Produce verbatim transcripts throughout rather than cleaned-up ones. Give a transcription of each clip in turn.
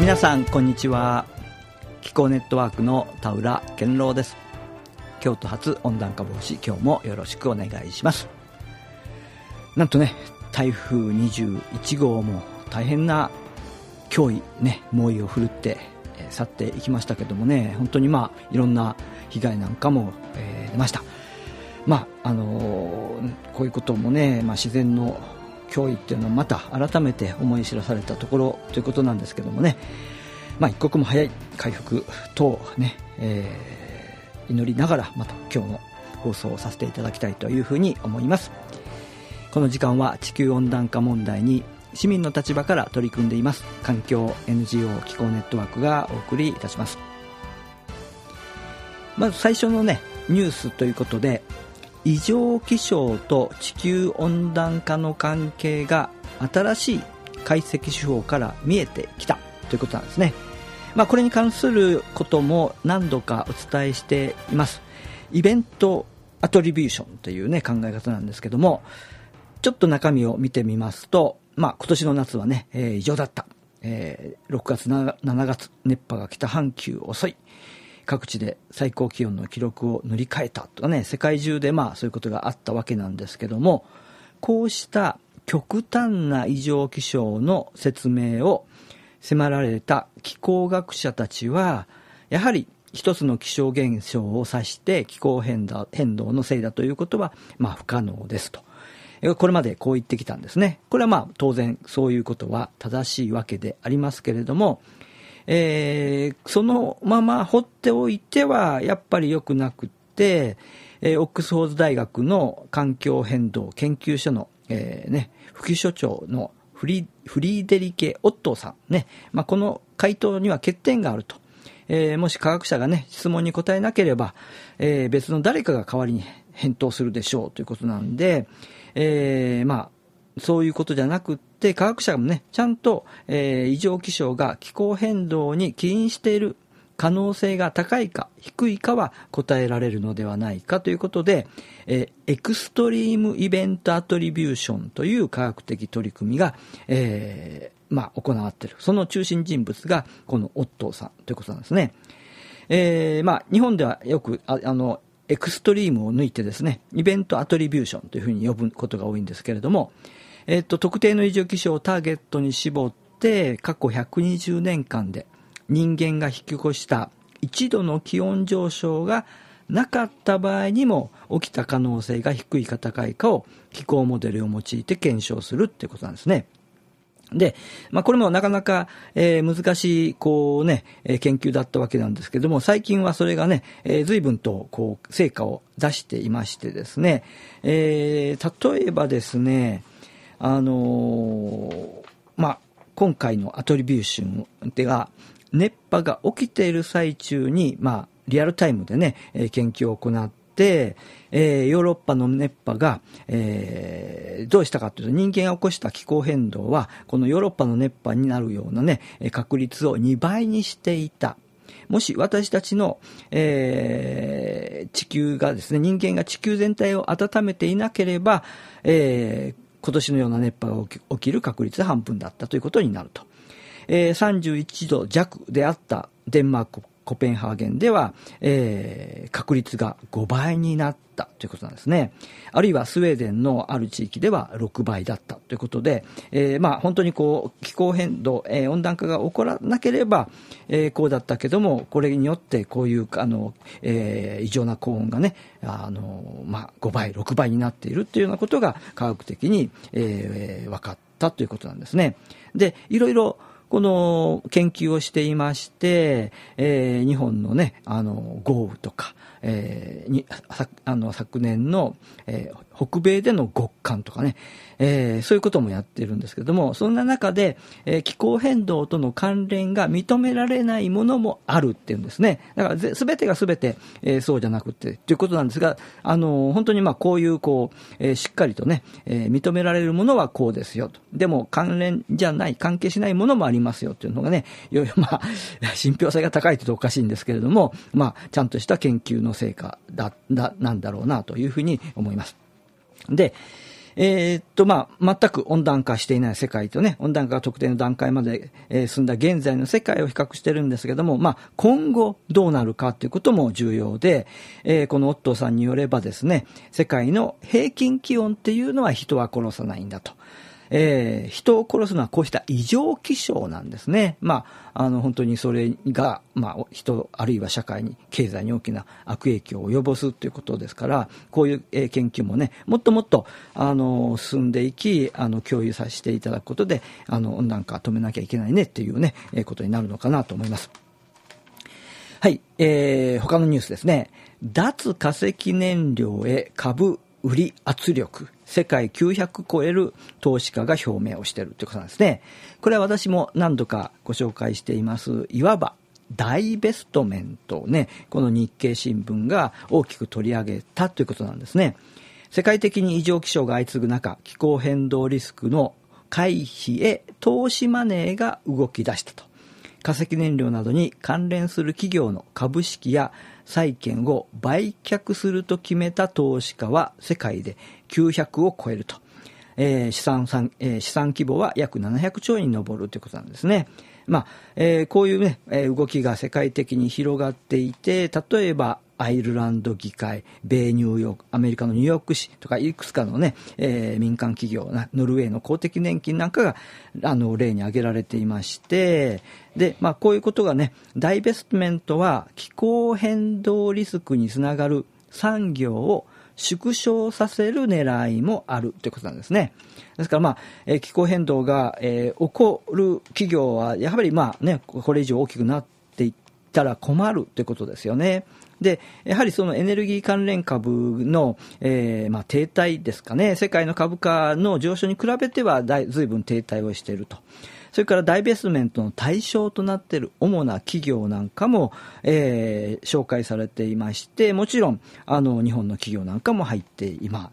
皆さんこんにちは。気候ネットワークの田浦健郎です。京都発温暖化防止、今日もよろしくお願いします。なんとね、台風にじゅういちごうも大変な脅威ね、猛威を振るって、えー、去っていきましたけどもね、本当にまあいろんな被害なんかも、えー、出ました。まああのー、こういうこともね、まあ、自然の脅威っていうのをまた改めて思い知らされたところということなんですけどもね、まあ、一刻も早い回復等ね、えー、祈りながらまた今日の放送をさせていただきたいというふうに思います。この時間は地球温暖化問題に市民の立場から取り組んでいます環境 エヌジーオー 気候ネットワークがお送りいたします。まず最初のねニュースということで、異常気象と地球温暖化の関係が新しい解析手法から見えてきたということなんですね。まあ、これに関することも何度かお伝えしています。イベントアトリビューションという、ね、考え方なんですけども、ちょっと中身を見てみますと、まあ、今年の夏はね、えー、異常だった、えー、ろくがつしちがつ熱波が北半球遅い、各地で最高気温の記録を塗り替えたとかね、世界中でまあそういうことがあったわけなんですけども、こうした極端な異常気象の説明を迫られた気候学者たちは、やはり一つの気象現象を指して気候変動のせいだということはまあ不可能ですと、これまでこう言ってきたんですね。これはまあ当然そういうことは正しいわけでありますけれども、えー、そのまま放っておいてはやっぱり良くなくって、えー、オックスフォード大学の環境変動研究所の、えーね、副所長のフリー、フリーデリケ・オットーさんね、まあ、この回答には欠点があると、えー、もし科学者がね質問に答えなければ、えー、別の誰かが代わりに返答するでしょうということなんで、えー、まあそういうことじゃなくって、科学者もねちゃんと、えー、異常気象が気候変動に起因している可能性が高いか低いかは答えられるのではないかということで、えー、エクストリームイベントアトリビューションという科学的取り組みが、えーまあ、行われている。その中心人物がこのオットーさんということなんですね。えーまあ、日本ではよくああのエクストリームを抜いてですね、イベントアトリビューションというふうに呼ぶことが多いんですけれども、えっと、特定の異常気象をターゲットに絞って過去ひゃくにじゅうねんかんで人間が引き起こしたいちどの気温上昇がなかった場合にも起きた可能性が低いか高いかを気候モデルを用いて検証するということなんですね。で、まあ、これもなかなか、えー、難しいこうね、えー、研究だったわけなんですけども、最近はそれがね、えー、随分とこう成果を出していましてですね、えー、例えばですね、あのー、まあ、今回のアトリビューションでは熱波が起きている最中に、まあ、リアルタイムでね、えー、研究を行って、えー、ヨーロッパの熱波が、えー、どうしたかというと、人間が起こした気候変動はこのヨーロッパの熱波になるようなね確率をにばいにしていた。もし私たちの、えー、地球がですね、人間が地球全体を温めていなければ、えー今年のような熱波が起き、起きる確率は半分だったということになると、えー、さんじゅういちど弱であったデンマークコペンハーゲンでは、えー、確率がごばいになったということなんですね。あるいはスウェーデンのある地域ではろくばいだったということで、えー、まあ本当にこう気候変動、えー、温暖化が起こらなければ、えー、こうだったけども、これによってこういうあの、えー、異常な高温がね、あのまあ、ごばいろくばいになっているというようなことが科学的に、えー、分かったということなんですね。で、いろいろこの研究をしていまして、えー、日本のね、あの豪雨とか、えー、にあの昨年の、えー、北米での極寒とかね、えー、そういうこともやっているんですけども、そんな中で、えー、気候変動との関連が認められないものもあるっていうんですね。だから全てが全て、えー、そうじゃなくてということなんですが、あの本当にまあこういうこう、えー、しっかりとね、えー、認められるものはこうですよと。でも関連じゃない、関係しないものもありますよというのがね、いろいろまあ信憑性が高いというとおかしいんですけれども、まあちゃんとした研究の成果だだなんだろうなというふうに思います。で、 えー、っと、まあ、全く温暖化していない世界とね、温暖化が特定の段階まで、えー、進んだ現在の世界を比較してるんですけども、まあ、今後どうなるかということも重要で、えー、このオットーさんによればですね、世界の平均気温っていうのは人は殺さないんだと。えー、人を殺すのはこうした異常気象なんですね。まあ、あの、本当にそれが、まあ、人、あるいは社会に、経済に大きな悪影響を及ぼすということですから、こういう、えー、研究もね、もっともっと、あの、進んでいき、あの、共有させていただくことで、あの、温暖化止めなきゃいけないねっていうね、えー、ことになるのかなと思います。はい、えー、他のニュースですね。脱化石燃料へ株売り圧力。世界きゅうひゃく超える投資家が表明をしているということなんですね。これは私も何度かご紹介しています。いわばダイベストメントをね、この日経新聞が大きく取り上げたということなんですね。世界的に異常気象が相次ぐ中、気候変動リスクの回避へ投資マネーが動き出したと。化石燃料などに関連する企業の株式や債券を売却すると決めた投資家は世界できゅうひゃくを超えると、えー、資産、えー、資産規模は約ななひゃくちょうえんに上るということなんですね。まあえー、こういう、ね、動きが世界的に広がっていて、例えばアイルランド議会、米ニューヨーク、アメリカのニューヨーク市とかいくつかのね、えー、民間企業、ノルウェーの公的年金なんかがあの例に挙げられていまして、で、まあこういうことがね、ダイベストメントは気候変動リスクにつながる産業を縮小させる狙いもあるということなんですね。ですからまあ、えー、気候変動が、えー、起こる企業はやはりまあね、これ以上大きくなっていったら困るということですよね。で、やはりそのエネルギー関連株の、えー、まあ停滞ですかね。世界の株価の上昇に比べてはだい随分停滞をしていると。それからダイベストメントの対象となっている主な企業なんかも、えー、紹介されていまして、もちろんあの日本の企業なんかも入っています。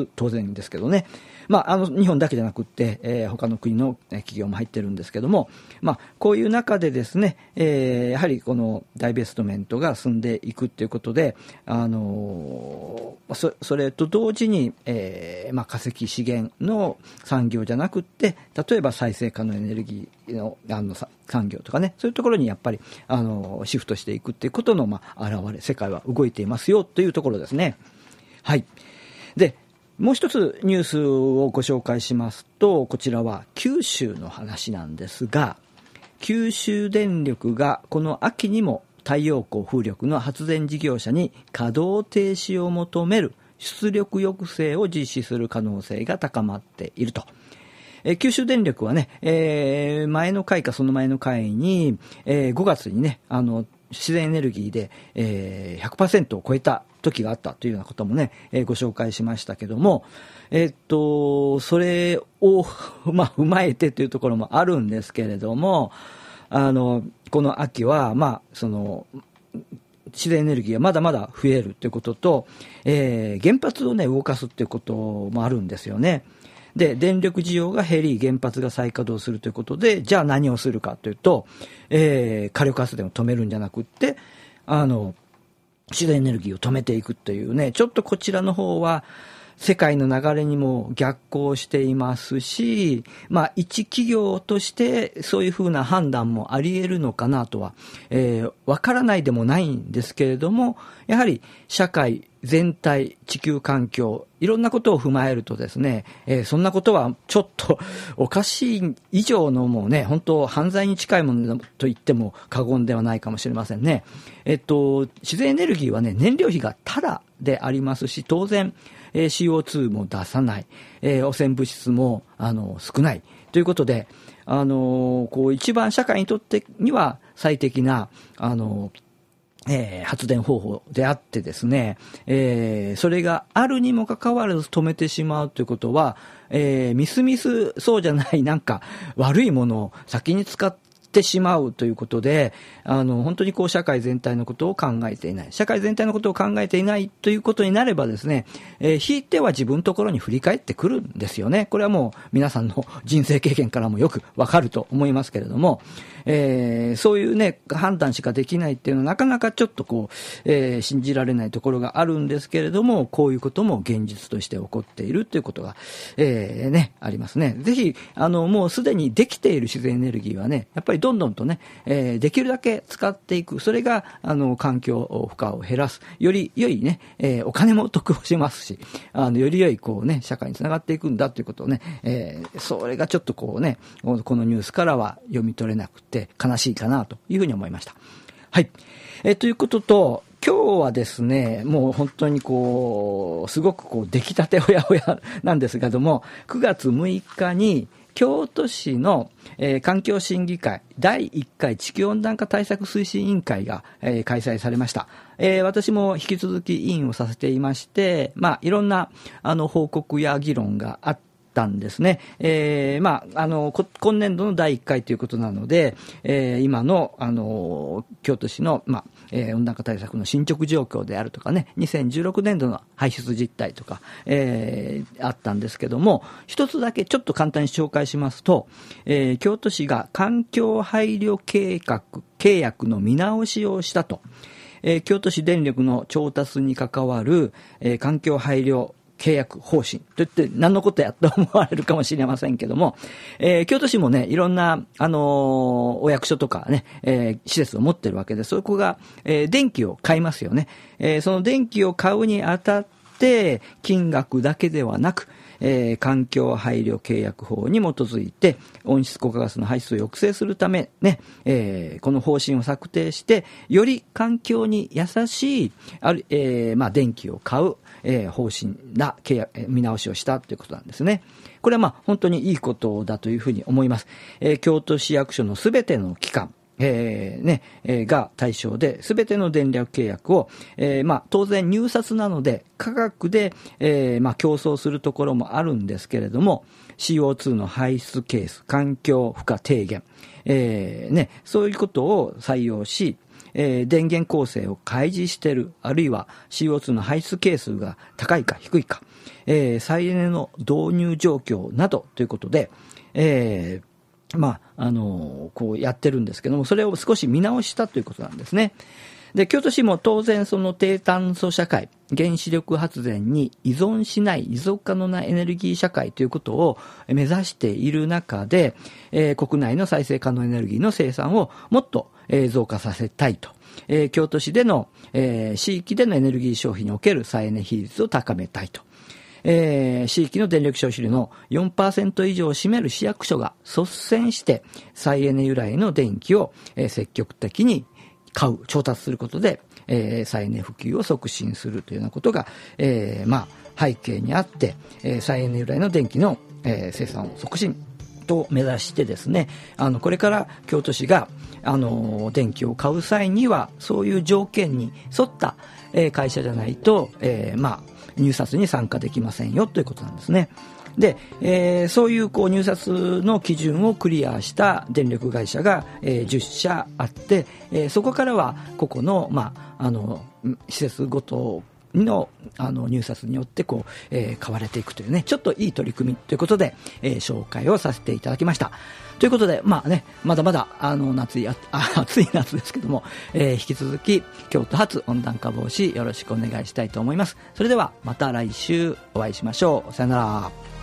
当然ですけどね。まあ、あの日本だけじゃなくって、えー、他の国の企業も入ってるんですけども、まあ、こういう中でですね、えー、やはりこのダイベストメントが進んでいくということで、あのー、そ, それと同時に、えーまあ、化石資源の産業じゃなくって、例えば再生可能エネルギーの、あの産業とかね、そういうところにやっぱり、あのー、シフトしていくということの、まあ、現れ、世界は動いていますよというところですね。はい。で、もう一つニュースをご紹介しますと、こちらは九州の話なんですが、九州電力がこの秋にも太陽光風力の発電事業者に稼働停止を求める出力抑制を実施する可能性が高まっていると。えー、九州電力はね、えー、前の回かその前の回に、えー、ごがつにね、あの自然エネルギーで、えー、ひゃくパーセント を超えた時があったというようなこともね、えー、ご紹介しましたけども、えー、っとそれを、まあ、踏まえてというところもあるんですけれども、あのこの秋は、まあ、その自然エネルギーがまだまだ増えるということと、えー、原発をね動かすということもあるんですよね。で、電力需要が減り原発が再稼働するということで、じゃあ何をするかというと、えー、火力発電を止めるんじゃなくって、あの自然エネルギーを止めていくというね、ちょっとこちらの方は世界の流れにも逆行していますし、まあ一企業としてそういうふうな判断もあり得るのかなとは、えー、わからないでもないんですけれども、やはり社会全体、地球環境、いろんなことを踏まえるとですね、えー、そんなことはちょっとおかしい以上のもうね、本当犯罪に近いものと言っても過言ではないかもしれませんね。えっと、自然エネルギーはね、燃料費がタダでありますし、当然、えー、シーオーツー も出さない、えー、汚染物質もあの少ないということで、あのこう一番社会にとってには最適なあのえー、発電方法であってですね、えー、それがあるにもかかわらず止めてしまうということは、えー、みすみすそうじゃないなんか悪いものを先に使っってしまうということで、あの本当にこう社会全体のことを考えていない、社会全体のことを考えていないということになればですね、えー、ひいては自分のところに振り返ってくるんですよね。これはもう皆さんの人生経験からもよくわかると思いますけれども、えー、そういうね判断しかできないっていうのはなかなかちょっとこう、えー、信じられないところがあるんですけれども、こういうことも現実として起こっているということが、えー、ねありますね。ぜひあのもうすでにできている自然エネルギーはね、やっぱりどんどんとね、えー、できるだけ使っていく。それがあの環境負荷を減らす、より良いね、えー、お金も得をしますし、あのより良いこうね社会につながっていくんだということをね、えー、それがちょっとこうねこのニュースからは読み取れなくて悲しいかなというふうに思いました。はい、えー、ということと、今日はですね、もう本当にこうすごくこう出来たてほやほやなんですけども、くがつむいかに京都市の、えー、環境審議会だいいっかい地球温暖化対策推進委員会が、えー、開催されました。えー、私も引き続き委員をさせていまして、まあいろんなあの報告や議論があってたんですね。えー、まあ、あの、今年度のだいいっかいということなので、えー、今の、あの、京都市の、まあ、えー、温暖化対策の進捗状況であるとかね、にせんじゅうろくねんどの排出実態とか、えー、あったんですけども、一つだけちょっと簡単に紹介しますと、えー、京都市が環境配慮計画、契約の見直しをしたと。えー、京都市電力の調達に関わる、えー、環境配慮契約方針といって何のことやと思われるかもしれませんけども、えー、京都市もねいろんな、あのー、お役所とかね、えー、施設を持ってるわけで、そこが、えー、電気を買いますよね。えー、その電気を買うにあたって金額だけではなく、えー、環境配慮契約法に基づいて温室効果ガスの排出を抑制するためね、えー、この方針を策定してより環境に優しいある、えーまあ、電気を買う、えー、方針な契約、えー、見直しをしたということなんですね。これはまあ本当にいいことだというふうに思います。えー、京都市役所のすべての機関えーねえー、が対象で、すべての電力契約を、えーまあ、当然入札なので価格で、えーまあ、競争するところもあるんですけれども、 シーオーツー の排出ケース、環境負荷低減、えーね、そういうことを採用し、えー、電源構成を開示している、あるいは シーオーツー の排出係数が高いか低いか、えー、再エネの導入状況などということで、えーまあ、あの、こうやってるんですけども、それを少し見直したということなんですね。で、京都市も当然その低炭素社会、原子力発電に依存しない持続可能なエネルギー社会ということを目指している中で、えー、国内の再生可能エネルギーの生産をもっと、えー、増加させたいと。えー、京都市での、えー、市域でのエネルギー消費における再エネ比率を高めたいと。えー、市域の電力消費量の よんパーセント 以上を占める市役所が率先して再エネ由来の電気を、えー、積極的に買う、調達することで、えー、再エネ普及を促進するというようなことが、えー、まあ背景にあって、えー、再エネ由来の電気の、えー、生産を促進と目指してですね、あのこれから京都市があの電気を買う際にはそういう条件に沿った、えー、会社じゃないと、えー、まあ入札に参加できませんよということなんですね。で、えー、そういうこう入札の基準をクリアした電力会社が、えー、じゅっしゃあって、えー、そこからは個々の、まあ、あの施設ごとの, あの入札によってこう、えー、買われていくというね、ちょっといい取り組みということで、えー、紹介をさせていただきました。ということで、まあね、まだまだあの夏いあ暑い夏ですけども、えー、引き続き京都発温暖化防止よろしくお願いしたいと思います。それではまた来週お会いしましょう。さよなら。